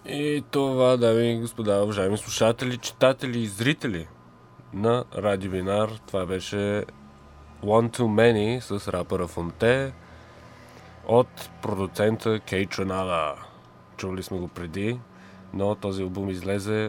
И това, дами и господа, уважаеми слушатели, читатели и зрители на Радио Бинар, това беше One Too Many с рапъра Фонте от продуцента Кей Чонада. Чули сме го преди, но този албум излезе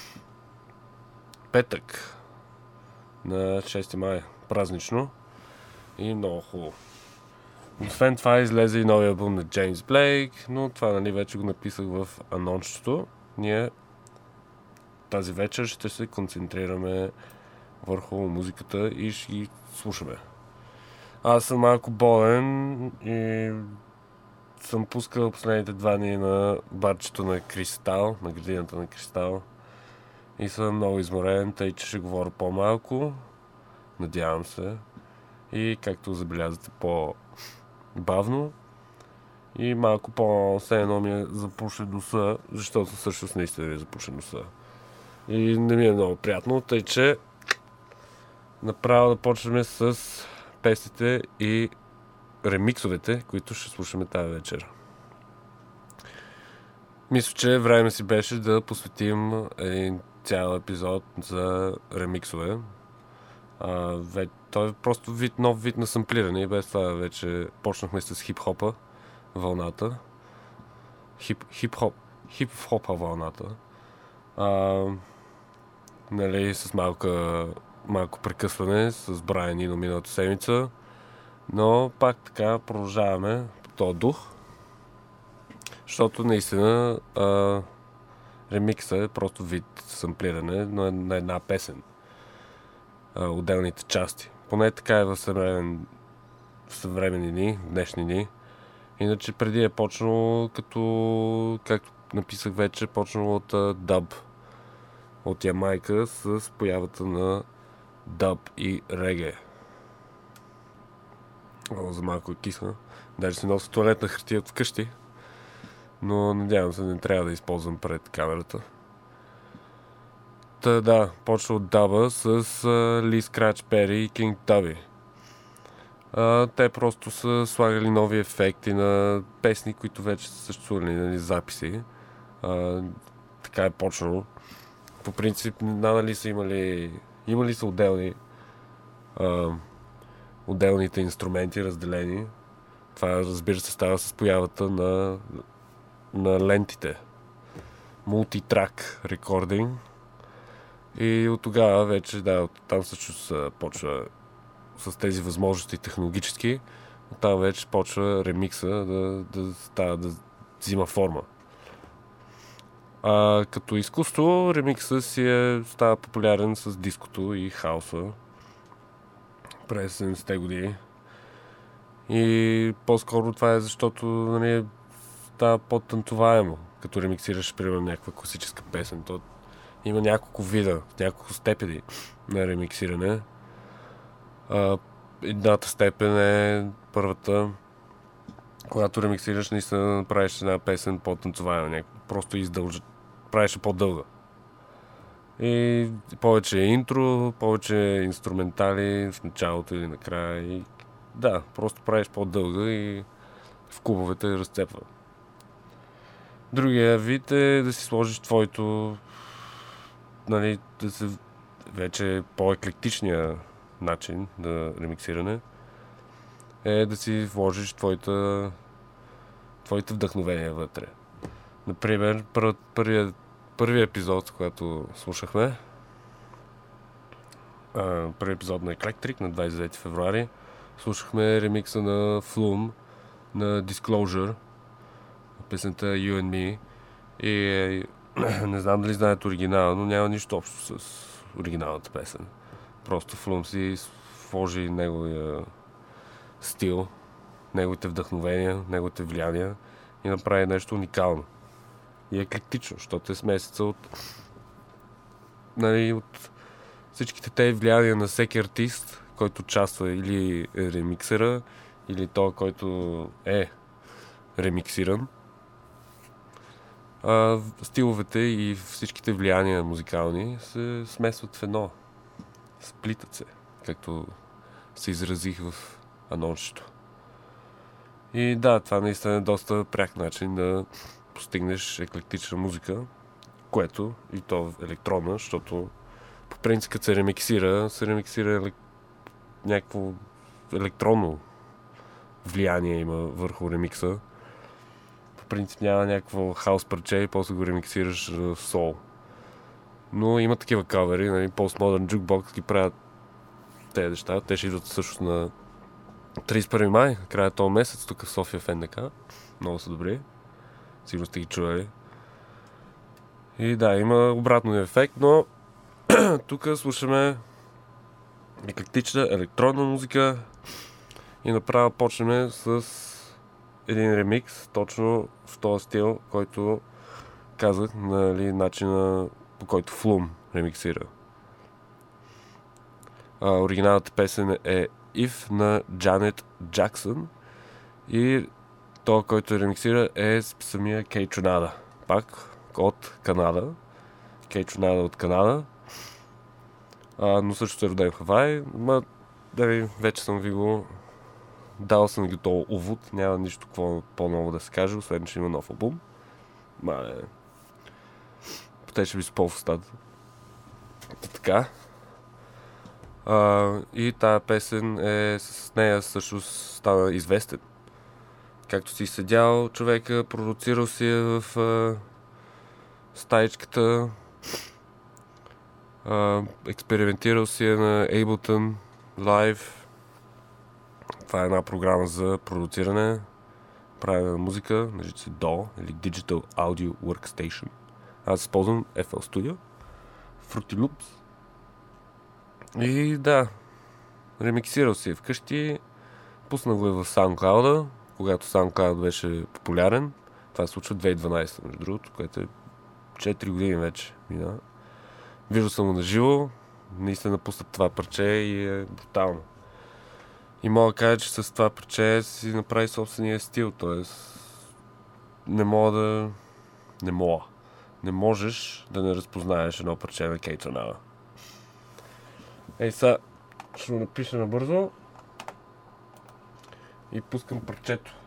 петък на 6 май, празнично и много хубаво. Освен това излезе и новия албум на Джеймс Блейк, но това вече го написах в анонсчето. Ние тази вечер ще се концентрираме върху музиката и ще ги слушаме. Аз съм малко болен и съм пускал последните 2 дни на барчето на Кристал, на градината на Кристал. И съм много изморен, тъй че ще говоря по-малко. Надявам се. И както забелязвате, по-бавно. И малко все едно ми е запушен носа, защото всъщност наистина ми е запушен носа. И не ми е много приятно, тъй че направо да почнем с песните и ремиксовете, които ще слушаме тази вечер. Мисля, че време си беше да посветим един цял епизод за ремиксове. Той е просто нов вид на самплиране и без това вече почнахме с хип-хопа вълната. Хип-хопа вълната. С малко прекъсване с Брайан Ино миналата седмица, но пак така продължаваме по този дух, защото наистина ремикса е просто вид самплиране на една песен, отделните части. Поне така е в съвременни дни, днешни дни. Иначе преди е почнало както написах вече, почнало от дъб от Ямайка с появата на дъб и реге. За малко е кисно. Даже си нося туалетна хартия от вкъщи, но надявам се не трябва да използвам пред камерата. Да, почва от даба с Ли Скрач Пери и Кинг Таби. Те просто са слагали нови ефекти на песни, които вече са съществували, записи. Така е почнало. По принцип, надали са имали са отделните инструменти разделени. Това, разбира се, става с появата на лентите. Мултитрак рекординг. И от тогава вече, там също почва с тези възможности технологически. Оттам вече почва ремикса да взима форма. Като изкуство, ремикса става популярен с диското и хаоса през 70-те години. И по-скоро това е защото става по-тантоваемо, като ремиксираш, примерно, някаква класическа песен. То има няколко вида, няколко степени на ремиксиране. Едната степен е първата, когато ремиксираш, наистина направиш една песен по-танцоваема, просто правиш по-дълга. И повече интро, повече инструментали в началото или накрая. И просто правиш по-дълга и в клубовете разцепва. Другия вид е да си сложиш твоето, да се вече по-еклектичния начин на ремиксиране е да си вложиш твоите вдъхновения вътре. Например, първият епизод, който слушахме, първият епизод на Eclectric на 29 февруари, слушахме ремикса на Flume на Disclosure, песента You and Me, и не знам дали знаете оригинала, но няма нищо общо с оригиналната песен. Просто Flume си сложи неговия стил, неговите вдъхновения, неговите влияния и направи нещо уникално. И еклектично, защото е смесица от всичките тези влияния на всеки артист, който участва или е ремиксера, или той, който е ремиксиран. Стиловете и всичките влияния музикални се смесват в едно. Сплитат се, както се изразих в анонсчето. И това наистина е доста пряк начин да постигнеш еклектична музика, което и то електронна, защото по принцип като се ремиксира някакво електронно влияние има върху ремикса. По принцип няма някакво хаус парче и после го ремиксираш в сол. Но има такива кавери, нали, Postmodern Jukebox ги правят тези неща. Те ще идват също на 31 май, края този месец, тук в София в НДК. Много са добри. Сигурно сте ги чували. И да, има обратно ефект, но тук слушаме еклектична електронна музика и направо почнем с един ремикс, точно в този стил, който казах, нали, начина по който Flume ремиксира. Оригиналната песен е If на Джанет Джаксън и той, който ремиксира е самия Кей Тронада. Пак от Канада. Кей Тронада от Канада. Но също е роден в Хавай. Вече съм ви го дал съм ги този увод. Няма нищо по-ново да се каже, освен че има нов албум. Потече ви с пол в устата. Така. И тая песен с нея също стана известен. Както си седял човека, продуцирал си в стаичката, експериментирал си на Ableton Live. Това е една програма за продуциране, правене на музика, нарича се DAW или Digital Audio Workstation. Аз използвам FL Studio, Fruity Loops. И да, ремиксирал си вкъщи, пуснах го в SoundCloud, когато SoundCloud беше популярен. Това се случва 2012, между другото, което е 4 години вече мина. Виждал съм го на живо, наистина пуснат това парче и е брутално. И мога да кажа, че с това парче си направи собствения стил, т.е. не можеш да не разпознаеш едно парче на Кей Тронада. Сега ще го напиша набързо и пускам парчето.